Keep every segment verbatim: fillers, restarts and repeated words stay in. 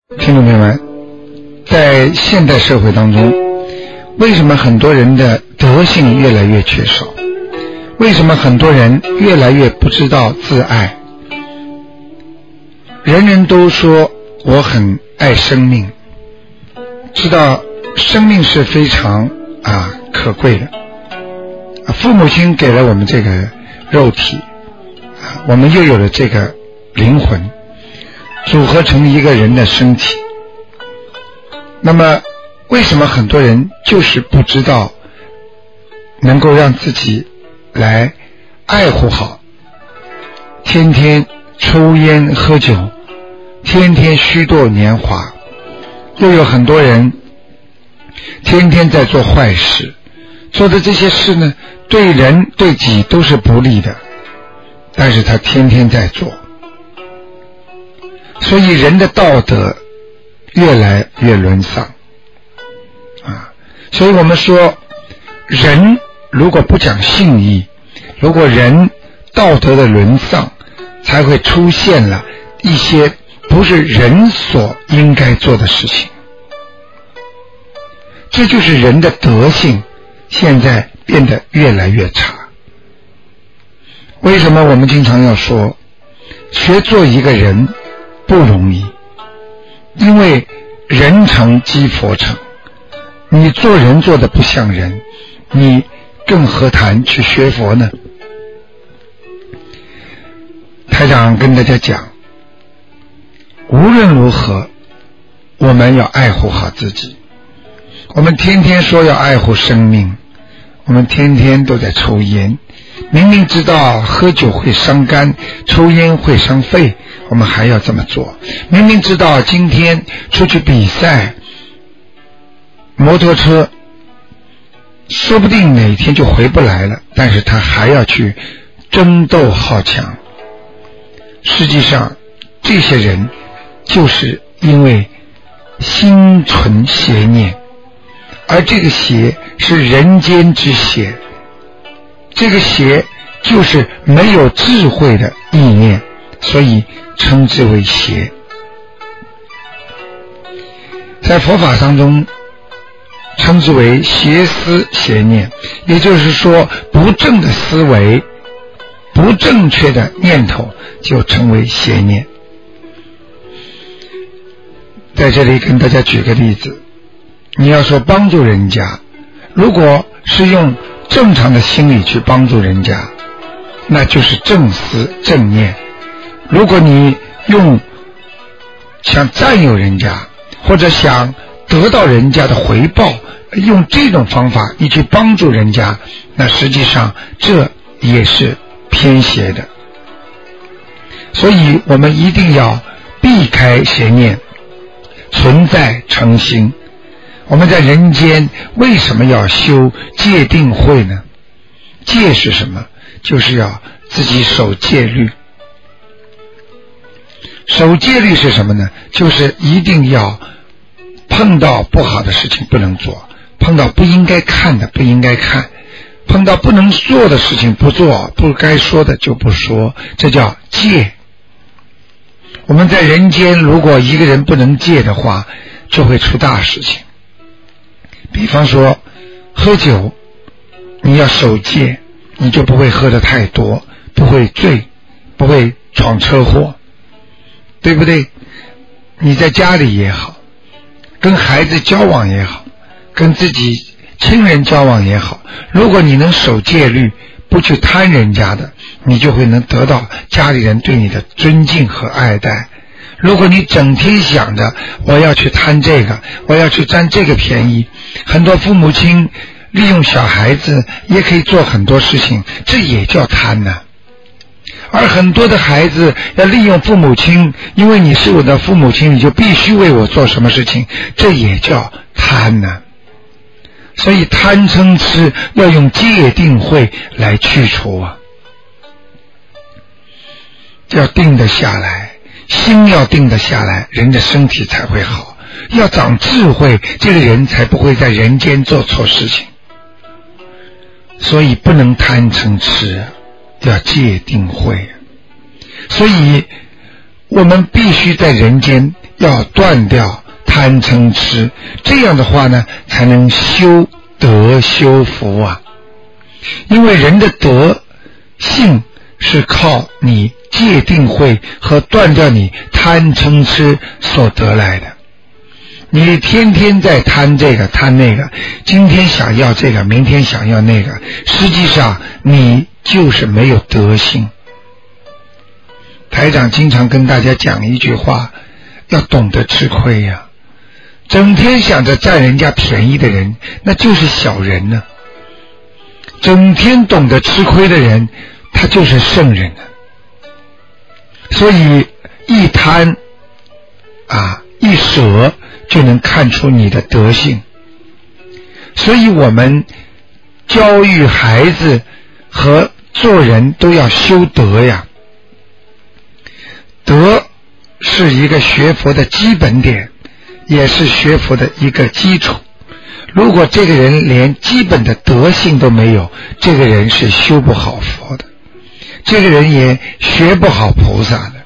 听众朋友们，在现代社会当中，为什么很多人的德性越来越缺少？为什么很多人越来越不知道自爱？人人都说我很爱生命，知道生命是非常啊可贵的。父母亲给了我们这个肉体，我们又有了这个灵魂，组合成一个人的身体。那么为什么很多人就是不知道能够让自己来爱护好，天天抽烟喝酒，天天虚度年华，又有很多人天天在做坏事，做的这些事呢，对人对己都是不利的，但是他天天在做，所以人的道德越来越沦丧啊！所以我们说，人如果不讲信义，如果人道德的沦丧，才会出现了一些不是人所应该做的事情。这就是人的德性现在变得越来越差。为什么我们经常要说学做一个人不容易？因为人成即佛成，你做人做得不像人，你更何谈去学佛呢？台长跟大家讲，无论如何我们要爱护好自己。我们天天说要爱护生命，我们天天都在抽烟，明明知道喝酒会伤肝，抽烟会伤肺，我们还要这么做。明明知道今天出去比赛摩托车说不定哪天就回不来了，但是他还要去争斗好强。实际上这些人就是因为心存邪念，而这个邪是人间之邪，这个邪就是没有智慧的意念，所以称之为邪。在佛法当中称之为邪思邪念，也就是说不正的思维，不正确的念头就称为邪念。在这里跟大家举个例子，你要说帮助人家，如果是用正常的心理去帮助人家，那就是正思正念。如果你用想占有人家，或者想得到人家的回报，用这种方法你去帮助人家，那实际上这也是偏邪的。所以我们一定要避开邪念，存在诚心。我们在人间为什么要修戒定慧呢？戒是什么？就是要自己守戒律。守戒律是什么呢？就是一定要碰到不好的事情不能做，碰到不应该看的不应该看，碰到不能做的事情不做，不该说的就不说，这叫戒。我们在人间如果一个人不能戒的话，就会出大事情。比方说喝酒，你要守戒，你就不会喝得太多，不会醉，不会闯车祸，对不对？你在家里也好，跟孩子交往也好，跟自己亲人交往也好，如果你能守戒律，不去贪人家的，你就会能得到家里人对你的尊敬和爱戴。如果你整天想着我要去贪这个，我要去占这个便宜，很多父母亲利用小孩子也可以做很多事情，这也叫贪呢。而很多的孩子要利用父母亲，因为你是我的父母亲，你就必须为我做什么事情，这也叫贪呢。所以贪嗔痴要用戒定慧来去除啊，要定得下来，心要定得下来，人的身体才会好。要长智慧，这个人才不会在人间做错事情。所以不能贪嗔痴，要戒定慧。所以我们必须在人间要断掉贪嗔痴，这样的话呢才能修德修福啊。因为人的德性是靠你戒定慧和断掉你贪嗔痴所得来的。你天天在贪这个贪那个，今天想要这个，明天想要那个，实际上你就是没有德性。台长经常跟大家讲一句话，要懂得吃亏呀、啊。整天想着占人家便宜的人，那就是小人呢、啊。整天懂得吃亏的人，他就是圣人呢、啊。所以一贪啊，一舍就能看出你的德性。所以我们教育孩子和做人都要修德呀。德是一个学佛的基本点，也是学佛的一个基础。如果这个人连基本的德性都没有，这个人是修不好佛的，这个人也学不好菩萨的。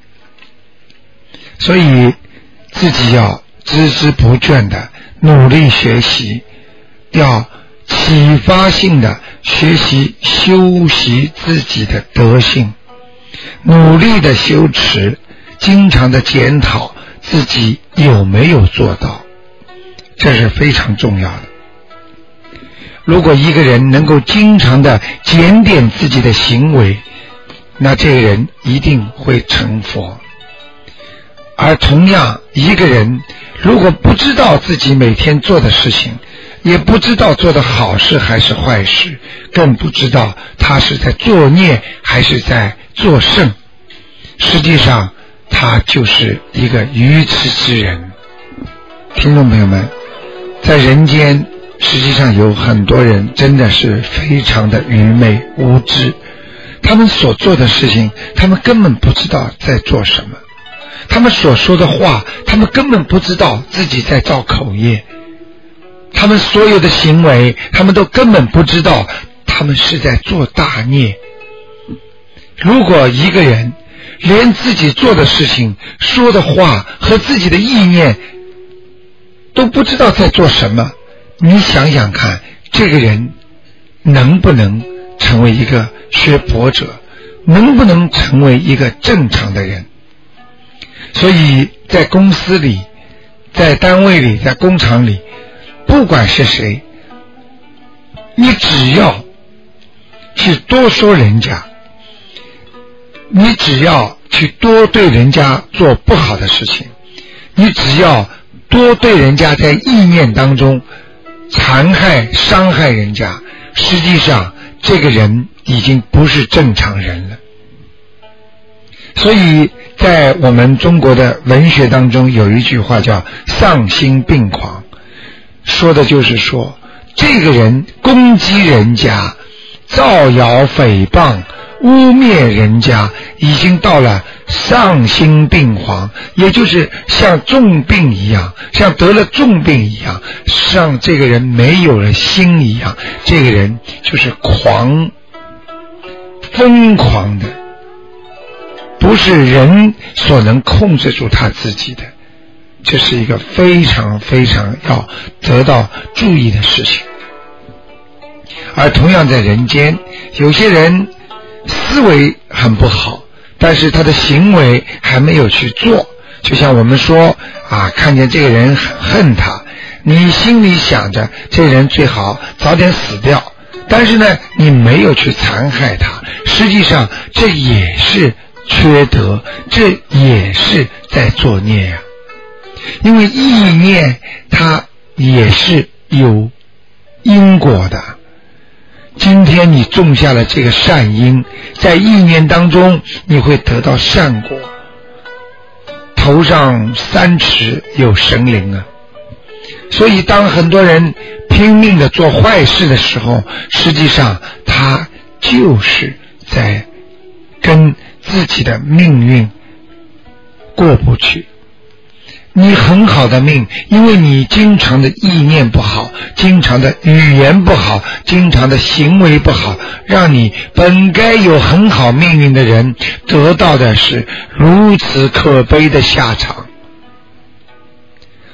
所以自己要孜孜不倦的努力学习，要启发性的学习修习自己的德性，努力的修持，经常的检讨自己有没有做到，这是非常重要的。如果一个人能够经常的检点自己的行为，那这个人一定会成佛。而同样，一个人如果不知道自己每天做的事情，也不知道做的好事还是坏事，更不知道他是在作孽还是在作圣，实际上他就是一个愚痴之人。听众朋友们，在人间实际上有很多人真的是非常的愚昧无知，他们所做的事情他们根本不知道在做什么，他们所说的话他们根本不知道自己在造口业，他们所有的行为他们都根本不知道他们是在做大孽。如果一个人连自己做的事情说的话和自己的意念都不知道在做什么，你想想看，这个人能不能成为一个学佛者，能不能成为一个正常的人？所以在公司里，在单位里，在工厂里，不管是谁，你只要去多说人家，你只要去多对人家做不好的事情，你只要多对人家在意念当中残害伤害人家，实际上这个人已经不是正常人了。所以在我们中国的文学当中有一句话叫丧心病狂，说的就是说这个人攻击人家，造谣诽谤，污蔑人家，已经到了丧心病狂，也就是像重病一样，像得了重病一样，像这个人没有了心一样，这个人就是狂疯狂的，不是人所能控制住他自己的，这是一个非常非常要得到注意的事情。而同样在人间，有些人思维很不好，但是他的行为还没有去做。就像我们说啊，看见这个人很恨他，你心里想着这人最好早点死掉，但是呢你没有去残害他，实际上这也是缺德，这也是在作孽啊。因为意念它也是有因果的，今天你种下了这个善因，在意念当中你会得到善果，头上三尺有神灵啊。所以当很多人拼命的做坏事的时候，实际上他就是在跟自己的命运过不去。你很好的命，因为你经常的意念不好，经常的语言不好，经常的行为不好，让你本该有很好命运的人得到的是如此可悲的下场。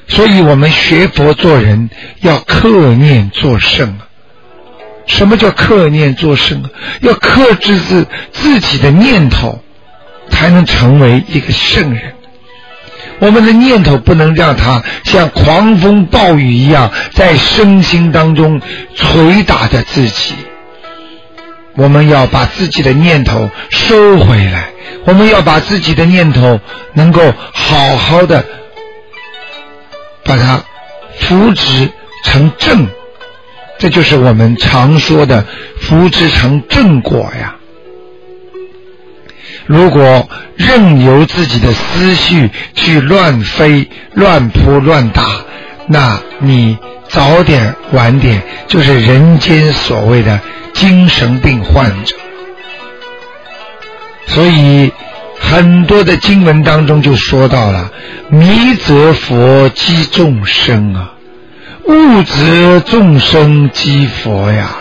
所以我们学佛做人要克念做圣啊。什么叫克念做圣啊？要克制自自己的念头，才能成为一个圣人。我们的念头不能让它像狂风暴雨一样在身心当中捶打着自己，我们要把自己的念头收回来，我们要把自己的念头能够好好的把它扶植成正，这就是我们常说的扶植成正果呀。如果任由自己的思绪去乱飞乱扑乱打，那你早点晚点就是人间所谓的精神病患者。所以很多的经文当中就说到了，迷则佛积众生啊，悟则众生积佛呀。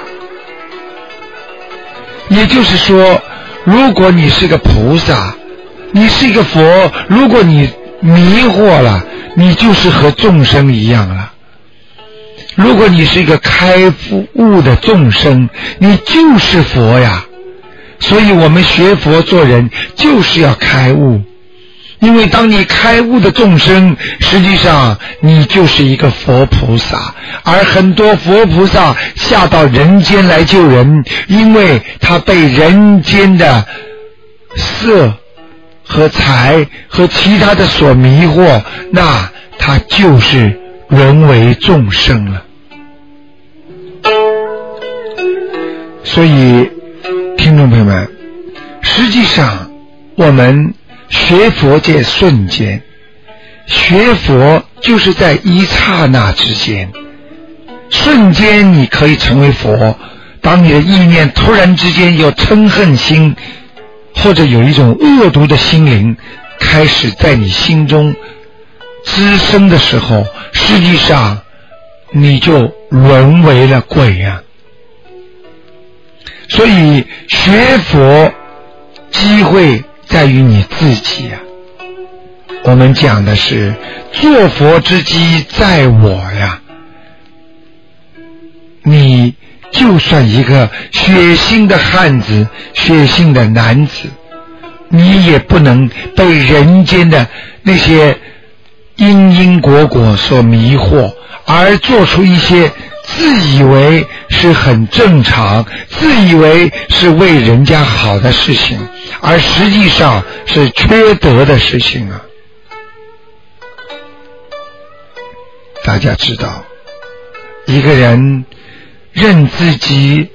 也就是说，如果你是个菩萨，你是一个佛，如果你迷惑了，你就是和众生一样了。如果你是一个开悟的众生，你就是佛呀。所以我们学佛做人就是要开悟，因为当你开悟的众生，实际上你就是一个佛菩萨。而很多佛菩萨下到人间来救人，因为他被人间的色和财和其他的所迷惑，那他就是沦为众生了。所以听众朋友们，实际上我们学佛界瞬间，学佛就是在一刹那之间，瞬间你可以成为佛。当你的意念突然之间有嗔恨心，或者有一种恶毒的心灵开始在你心中滋生的时候，实际上你就沦为了鬼啊。所以学佛机会在于你自己啊。我们讲的是做佛之机在我呀。你就算一个血腥的汉子，血腥的男子，你也不能被人间的那些因因果果所迷惑，而做出一些自以为是很正常，自以为是为人家好的事情，而实际上是缺德的事情啊。大家知道，一个人任自己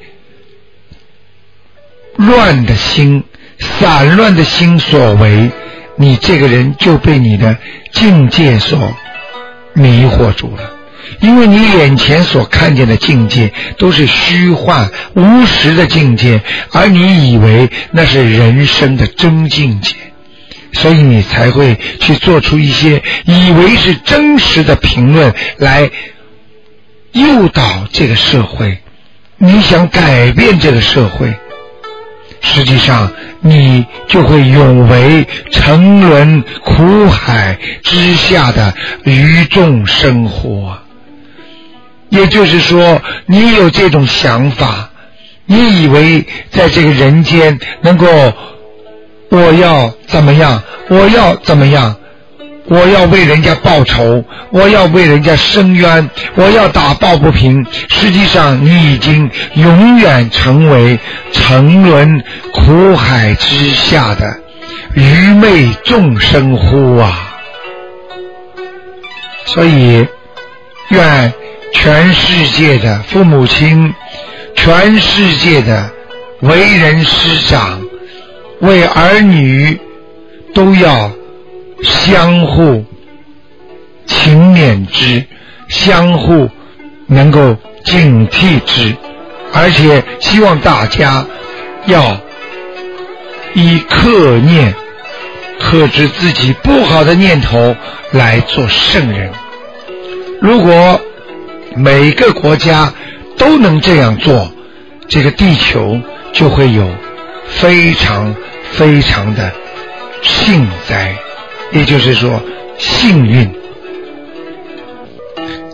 乱的心、散乱的心所为，你这个人就被你的境界所迷惑住了。因为你眼前所看见的境界都是虚幻无实的境界，而你以为那是人生的真境界，所以你才会去做出一些以为是真实的评论来诱导这个社会。你想改变这个社会，实际上你就会永为沉沦苦海之下的愚众生活。也就是说，你有这种想法，你以为在这个人间能够，我要怎么样，我要怎么样，我要为人家报仇，我要为人家伸冤，我要打抱不平。实际上你已经永远成为沉沦苦海之下的愚昧众生乎啊！所以愿全世界的父母亲，全世界的为人师长，为儿女都要相互勤勉之，相互能够警惕之，而且希望大家要以克念克制自己不好的念头来做圣人。如果每个国家都能这样做，这个地球就会有非常非常的幸灾，也就是说幸运。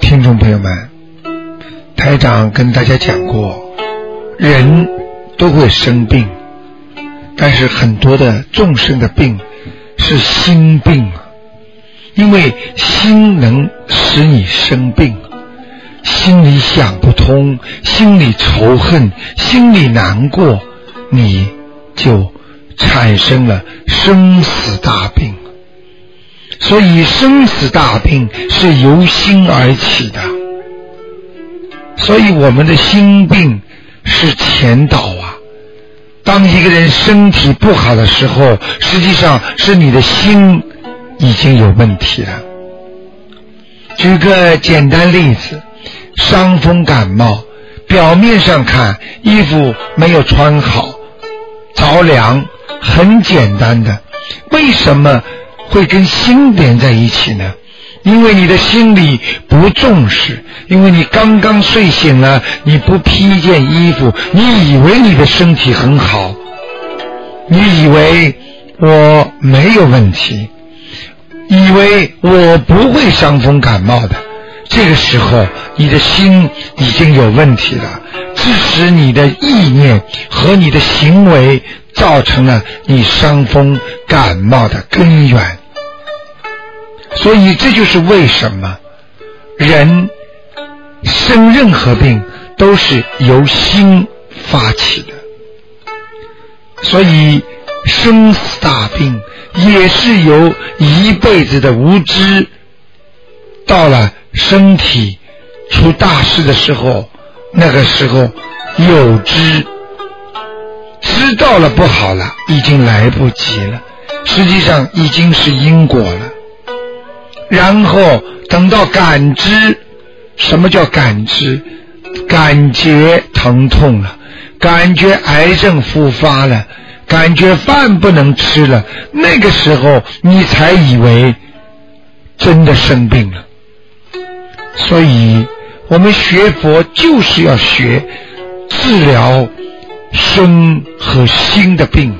听众朋友们，台长跟大家讲过，人都会生病，但是很多的众生的病是心病啊，因为心能使你生病，心里想不通，心里仇恨，心里难过，你就产生了生死大病。所以生死大病是由心而起的，所以我们的心病是前导啊。当一个人身体不好的时候，实际上是你的心已经有问题了。举个简单例子，伤风感冒，表面上看衣服没有穿好，着凉，很简单的，为什么会跟心连在一起呢？因为你的心里不重视，因为你刚刚睡醒了，你不披一件衣服，你以为你的身体很好，你以为我没有问题，以为我不会伤风感冒的，这个时候你的心已经有问题了，致使你的意念和你的行为造成了你伤风感冒的根源。所以这就是为什么人生任何病都是由心发起的，所以生死大病也是由一辈子的无知，到了身体出大事的时候，那个时候有知，知道了不好了，已经来不及了，实际上已经是因果了。然后等到感知，什么叫感知？感觉疼痛了，感觉癌症复发了，感觉饭不能吃了，那个时候你才以为真的生病了。所以我们学佛就是要学治疗身和心的病。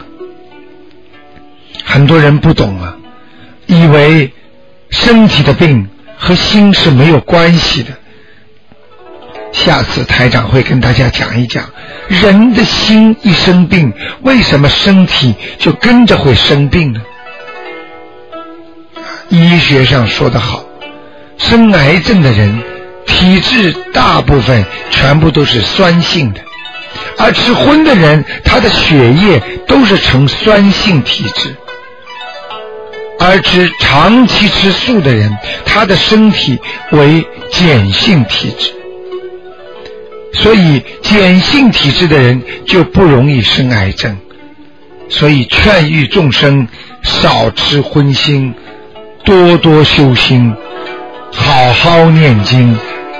很多人不懂啊，以为身体的病和心是没有关系的。下次台长会跟大家讲一讲，人的心一生病，为什么身体就跟着会生病呢？医学上说得好，生癌症的人体质大部分全部都是酸性的，而吃荤的人他的血液都是呈酸性体质，而吃长期吃素的人他的身体为碱性体质，所以碱性体质的人就不容易生癌症。所以劝喻众生少吃荤腥，多多修心，好好念经。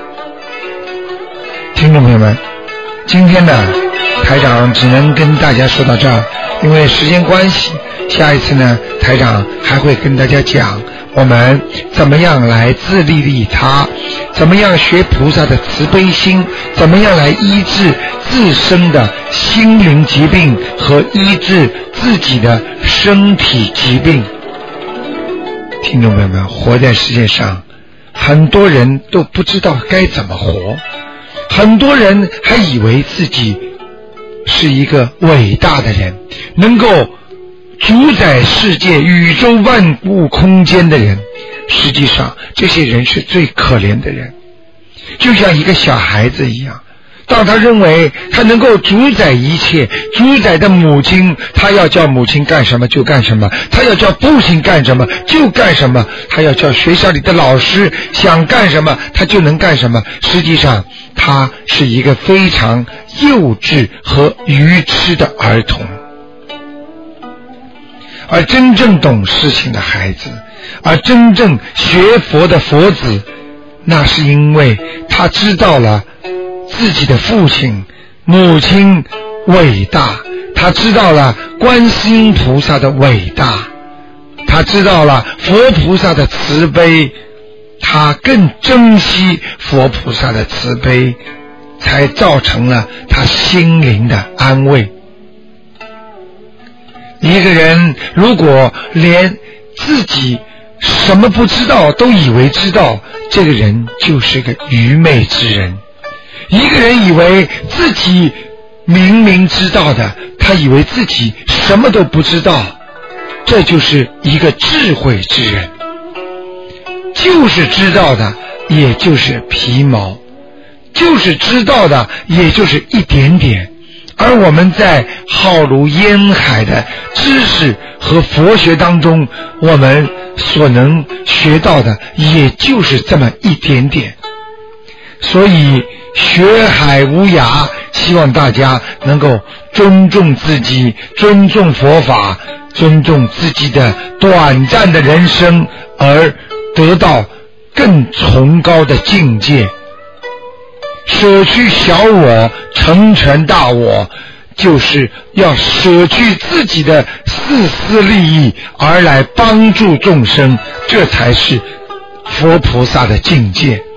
听众朋友们，今天呢台长只能跟大家说到这儿，因为时间关系，下一次呢台长还会跟大家讲我们怎么样来自利利他，怎么样学菩萨的慈悲心，怎么样来医治自身的心灵疾病和医治自己的身体疾病。听众朋友们，活在世界上，很多人都不知道该怎么活，很多人还以为自己是一个伟大的人，能够主宰世界宇宙万物空间的人，实际上这些人是最可怜的人。就像一个小孩子一样，当他认为他能够主宰一切，主宰的母亲，他要叫母亲干什么就干什么，他要叫父亲干什么就干什么，他要叫学校里的老师想干什么他就能干什么，实际上他是一个非常幼稚和愚痴的儿童。而真正懂事情的孩子，而真正学佛的佛子，那是因为他知道了自己的父亲母亲伟大，他知道了观世音菩萨的伟大，他知道了佛菩萨的慈悲，他更珍惜佛菩萨的慈悲，才造成了他心灵的安慰。一个人如果连自己什么不知道都以为知道，这个人就是个愚昧之人。一个人以为自己明明知道的，他以为自己什么都不知道，这就是一个智慧之人。就是知道的也就是皮毛，就是知道的也就是一点点，而我们在浩如烟海的知识和佛学当中，我们所能学到的也就是这么一点点。所以学海无涯，希望大家能够尊重自己，尊重佛法，尊重自己的短暂的人生，而得到更崇高的境界。舍去小我，成全大我，就是要舍去自己的自私利益，而来帮助众生，这才是佛菩萨的境界。